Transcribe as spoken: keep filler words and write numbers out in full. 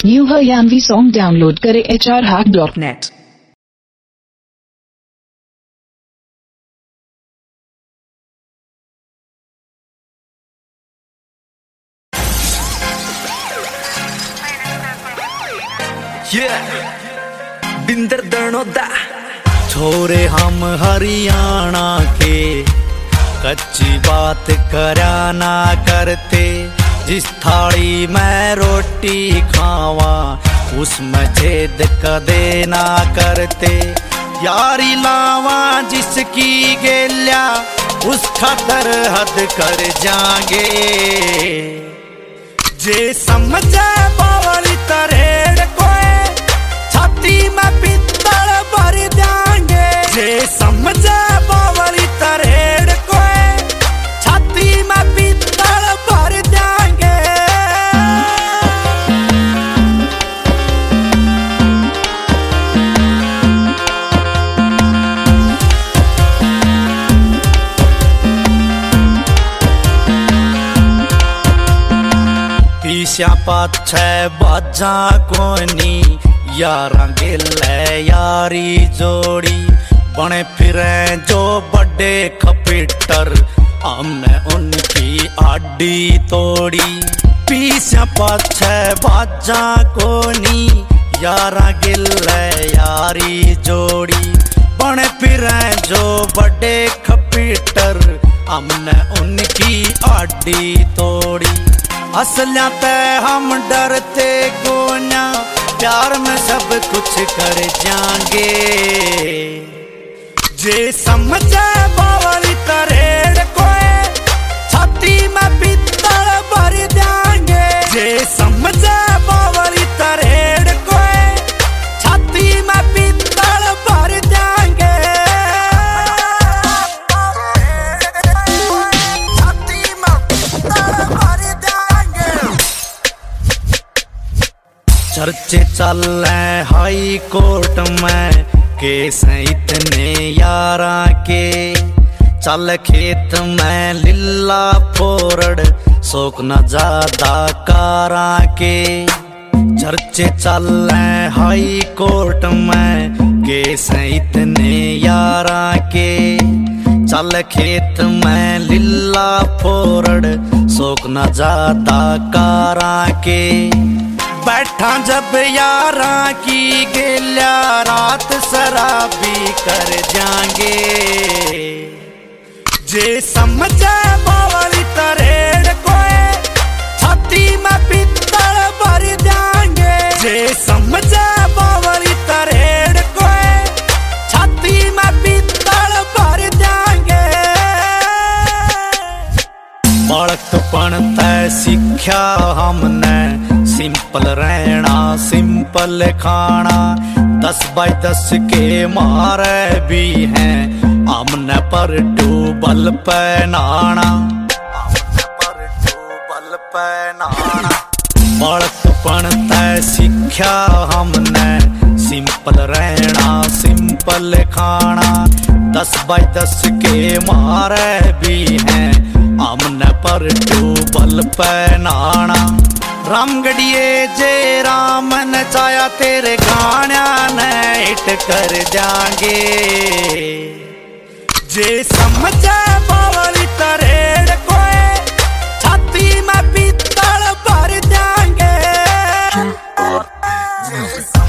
New Haryanvi song download करें H R hack dot net. Binder Danoda छोरे हम हरियाणा के, कच्ची बात करा ना करते। जिस थाली में रोटी खावा उसमें छेद कदे ना करते। यारी लावा जिसकी गेल्या उस खातर हद कर जाएंगे। जे समझे बावली तरेड़ कोई छाती में पित्तल भर देंगे। जे समझे बावली तरेड़ कोई छाती में पित्तल भर देंगे। पीछा पाछे बाजा कोनी, यारा गिले यारी जोड़ी। बने फिरे जो बड़े खपीटर, हमने उनकी आडी तोड़ी। पीछा पाछे बाजा कोनी, यारा गिले यारी जोड़ी। बने फिरे जो बड़े खपीटर, हमने उनकी आडी तोड़ी। असलिया ते हम डरते गोना, प्यार में सब कुछ कर जाएंगे। जे समझे बावली तरेड़ कोई छाती में पित्तल भर देंगे। जे समझे बावली तरेड़ कोई छाती में पित्तल भर देंगे। छाती में पित्तल भर देंगे। चर्चे चल रहे हाई कोर्ट में, केस इतने यारा के। चल खेत में लिल्ला फोरड़, शोक न ज्यादा कारा के। चर्चे चल रहे हाई कोर्ट में, केस इतने यारा के। चल खेत में लिल्ला फोरड़, शोक न ज्यादा कारा के। बैठा जब यारा की गेल्या, रात शराबी कर जाएंगे। जे समझे बावली तरेड़ कोई छाती में पित्तल भर देंगे। जे समझे बावली तरेड़ कोई छाती में पित्तल भर देंगे। बड़कपन तय सीख्या हमने, सिंपल रहना सिंपल खाना। दस बाई दस के मारे भी हैं, हमने पर डूबल पे नाना। हमने पर डूबल पे नाना। बड़कपन तय सीख्या हमने, सिंपल रहना सिंपल खाना। दस बाई दस के मारे भी हैं, हमने पर डूबल पे नाना। रामगढ़िए जे राम नचाया, तेरे गाना ने हिट कर जाएंगे। जे समझे बावली तरेड़ कोई छाती में पित्तल भर देंगे।